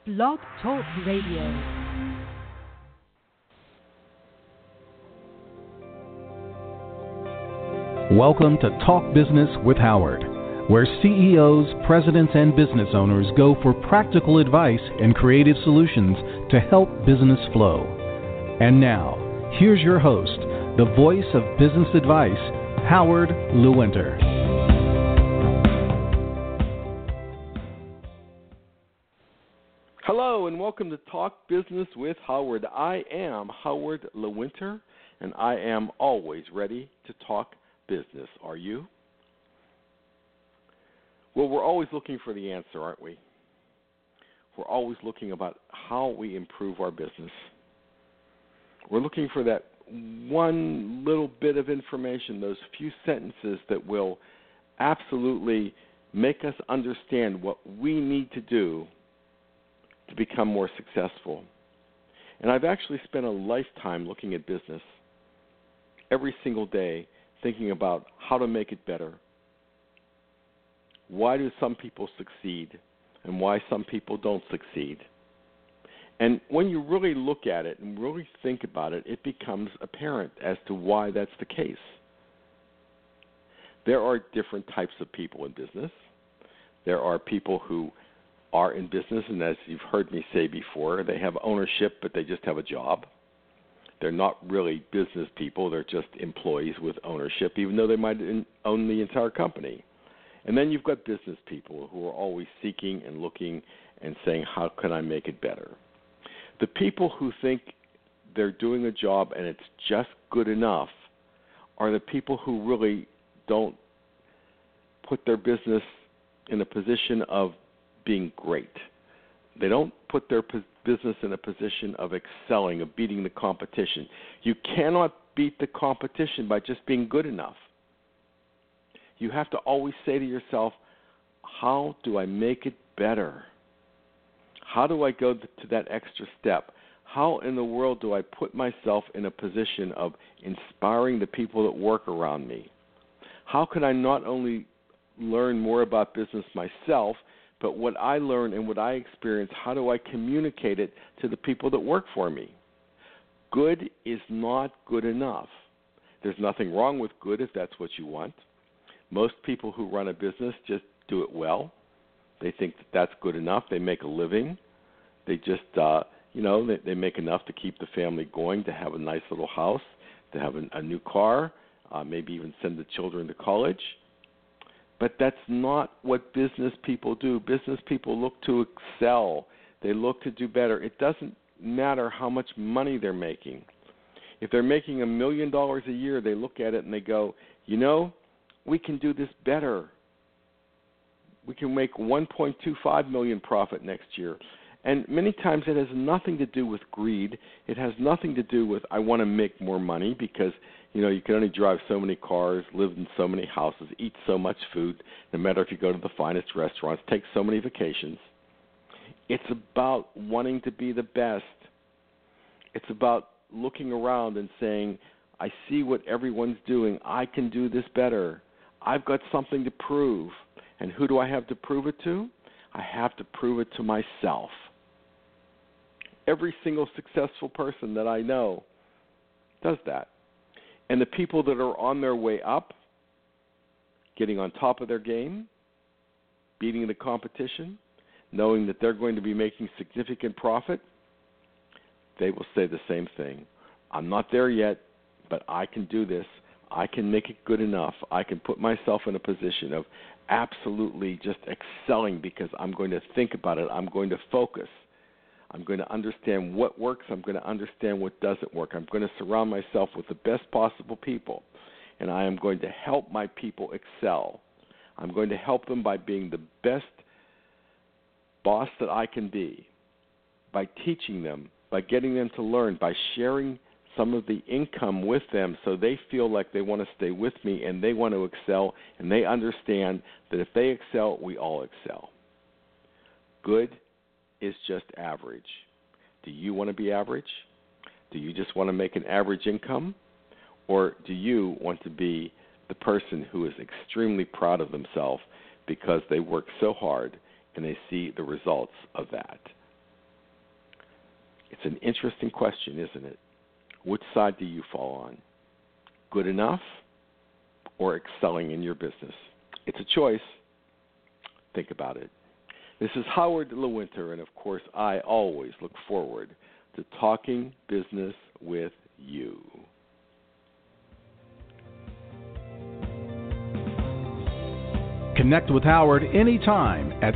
Blog Talk Radio. Welcome to Talk Business with Howard, where CEOs, presidents, and business owners go for practical advice and creative solutions to help business flow. And now, here's your host, the voice of business advice, Howard Lewinter. Hello and welcome to Talk Business with Howard. I am Howard Lewinter, and I am always ready to talk business. Are you? Well, we're always looking for the answer, aren't we? We're always looking about how we improve our business. We're looking for that one little bit of information, those few sentences that will absolutely make us understand what we need to do to become more successful. And I've actually spent a lifetime looking at business every single day, thinking about how to make it better. Why do some people succeed and why some people don't succeed? And when you really look at it and really think about it, it becomes apparent as to why that's the case. There are different types of people in business. There are people who are in business, and as you've heard me say before, they have ownership, but they just have a job. They're not really business people. They're just employees with ownership, even though they might own the entire company. And then you've got business people who are always seeking and looking and saying, how can I make it better? The people who think they're doing a job and it's just good enough are the people who really don't put their business in a position of being great. They don't put their business in a position of excelling, of beating the competition. You cannot beat the competition by just being good enough. You have to always say to yourself, how do I make it better? How do I go to that extra step? How in the world do I put myself in a position of inspiring the people that work around me? How can I not only learn more about business myself, but what I learn and what I experience, how do I communicate it to the people that work for me? Good is not good enough. There's nothing wrong with good if that's what you want. Most people who run a business just do it well. They think that that's good enough. They make a living. They just, they make enough to keep the family going, to have a nice little house, to have a new car, maybe even send the children to college. But that's not what business people do. Business people look to excel. They look to do better. It doesn't matter how much money they're making. If they're making $1 million a year, they look at it and they go, we can do this better. We can make $1.25 million profit next year. And many times it has nothing to do with greed. It has nothing to do with I want to make more money because, you can only drive so many cars, live in so many houses, eat so much food, no matter if you go to the finest restaurants, take so many vacations. It's about wanting to be the best. It's about looking around and saying, I see what everyone's doing. I can do this better. I've got something to prove. And who do I have to prove it to? I have to prove it to myself. Every single successful person that I know does that. And the people that are on their way up, getting on top of their game, beating the competition, knowing that they're going to be making significant profit, they will say the same thing. I'm not there yet, but I can do this. I can make it good enough. I can put myself in a position of absolutely just excelling because I'm going to think about it. I'm going to focus. I'm going to understand what works. I'm going to understand what doesn't work. I'm going to surround myself with the best possible people, and I am going to help my people excel. I'm going to help them by being the best boss that I can be, by teaching them, by getting them to learn, by sharing some of the income with them so they feel like they want to stay with me and they want to excel, and they understand that if they excel, we all excel. Good is just average. Do you want to be average? Do you just want to make an average income? Or do you want to be the person who is extremely proud of themselves because they work so hard and they see the results of that? It's an interesting question, isn't it? Which side do you fall on? Good enough or excelling in your business? It's a choice. Think about it. This is Howard Lewinter, and of course, I always look forward to talking business with you. Connect with Howard anytime at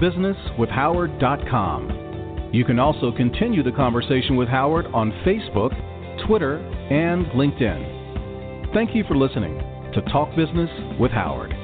talkbusinesswithhoward.com. You can also continue the conversation with Howard on Facebook, Twitter, and LinkedIn. Thank you for listening to Talk Business with Howard.